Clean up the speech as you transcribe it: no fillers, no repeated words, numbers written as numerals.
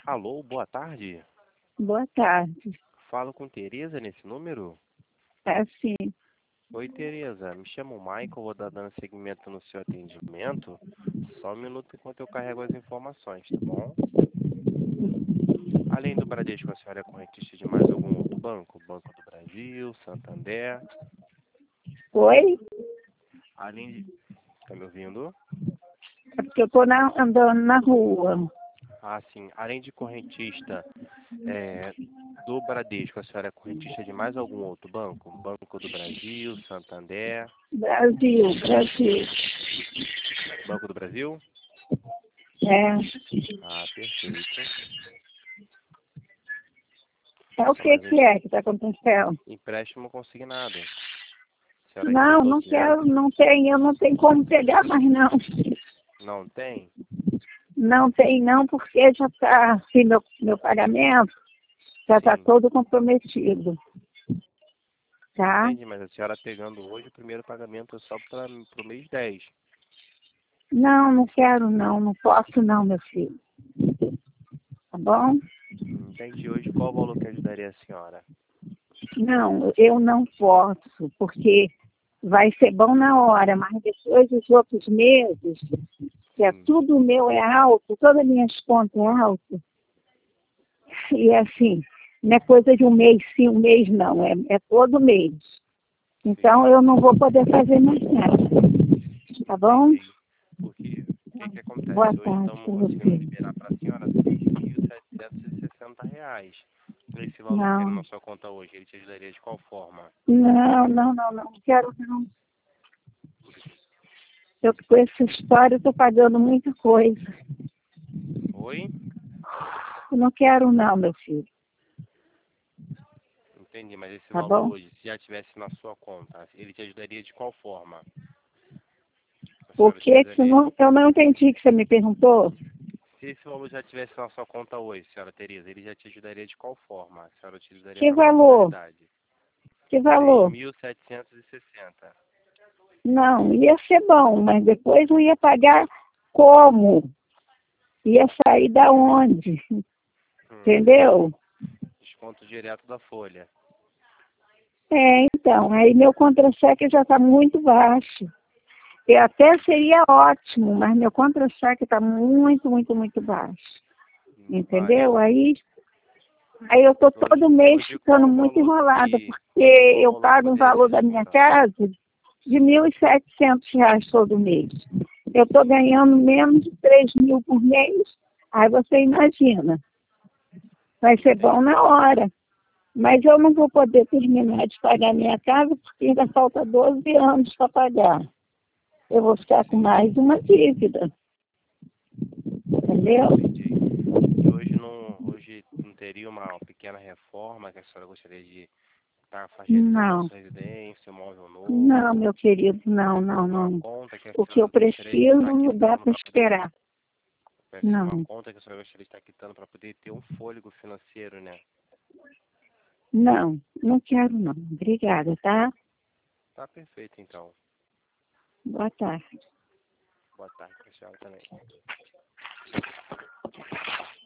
Alô, boa tarde. Boa tarde. Falo com Tereza nesse número? É sim. Oi, Tereza. Me chamo Michael, vou dar dando seguimento no seu atendimento. Só um minuto enquanto eu carrego as informações, tá bom? Além do Bradesco, a senhora é correntista de mais algum outro banco? Banco do Brasil, Santander? Oi? Além de... Tá me ouvindo? É porque eu estou andando na rua. Ah, sim. Além de correntista do Bradesco, a senhora é correntista de mais algum outro banco? Banco do Brasil, Santander? Brasil. Banco do Brasil? É. Ah, perfeito. É o Só que mais um que é que está acontecendo? empréstimo consignado. A senhora Não, recebeu não o dinheiro? quero, não tem, eu não tenho como pegar mais não. Não tem? Não tem não, porque já está, assim, meu pagamento já está Sim. todo comprometido. Tá? Entendi, mas a senhora pegando hoje o primeiro pagamento é só para o mês 10. Não, não quero não posso não, meu filho. Tá bom? Entendi. Hoje qual o valor que ajudaria a senhora? Não, eu não posso, porque vai ser bom na hora, mas depois os outros meses, que é Sim. tudo meu é alto, todas as minhas contas é alto, e assim, não é coisa de um mês sim, um mês não, é todo mês. Então eu não vou poder fazer mais nada, tá bom? Entendi. Porque o que que Boa acontece? Hoje tarde estamos para conseguindo você. liberar para a senhora R$ 6.760. Esse valor que ele Não, na sua conta hoje, ele te ajudaria de qual forma? não quero não. Eu com essa história estou pagando muita coisa. Oi? Eu não quero não, meu filho, Entendi, mas esse tá valor bom? hoje, se já tivesse na sua conta, ele te ajudaria de qual forma? A O senhora que que utilizaria? eu não entendi que você me perguntou? Se esse valor já tivesse na sua conta hoje, senhora Tereza, ele já te ajudaria de qual forma? A senhora utilizaria Que para qual valor? finalidade? Que Seis valor? mil setecentos e sessenta. Não, ia ser bom, mas depois eu ia pagar como? Ia sair da onde? Entendeu? Desconto direto da folha. É, então, aí meu contra-cheque já está muito baixo. E até seria ótimo, mas meu contra-cheque está muito baixo. Entendeu? Baixo. Aí eu estou todo mês Hoje ficando muito enrolada, porque hoje qual o eu valor que pago um poderia valor ser da minha descontado? casa de R$ 1.700 todo mês. Eu estou ganhando menos de 3.000 por mês. Aí você imagina, vai ser bom Entendi. na hora. Mas eu não vou poder terminar de pagar minha casa porque ainda falta 12 anos para pagar. Eu vou ficar com mais uma dívida. Entendeu? Entendi. E hoje não teria uma pequena reforma que a senhora gostaria de estar ajeitando na Não, sua residência, um móvel não, novo, meu querido, uma não. conta que a O que eu senhora gostaria de estar preciso dá quitando para para poder esperar. uma Não, conta que a senhora gostaria de estar quitando para poder ter um fôlego financeiro, né? não quero não. Obrigada, tá? Tá perfeito, então. Boa tarde. Boa tarde para a senhora também.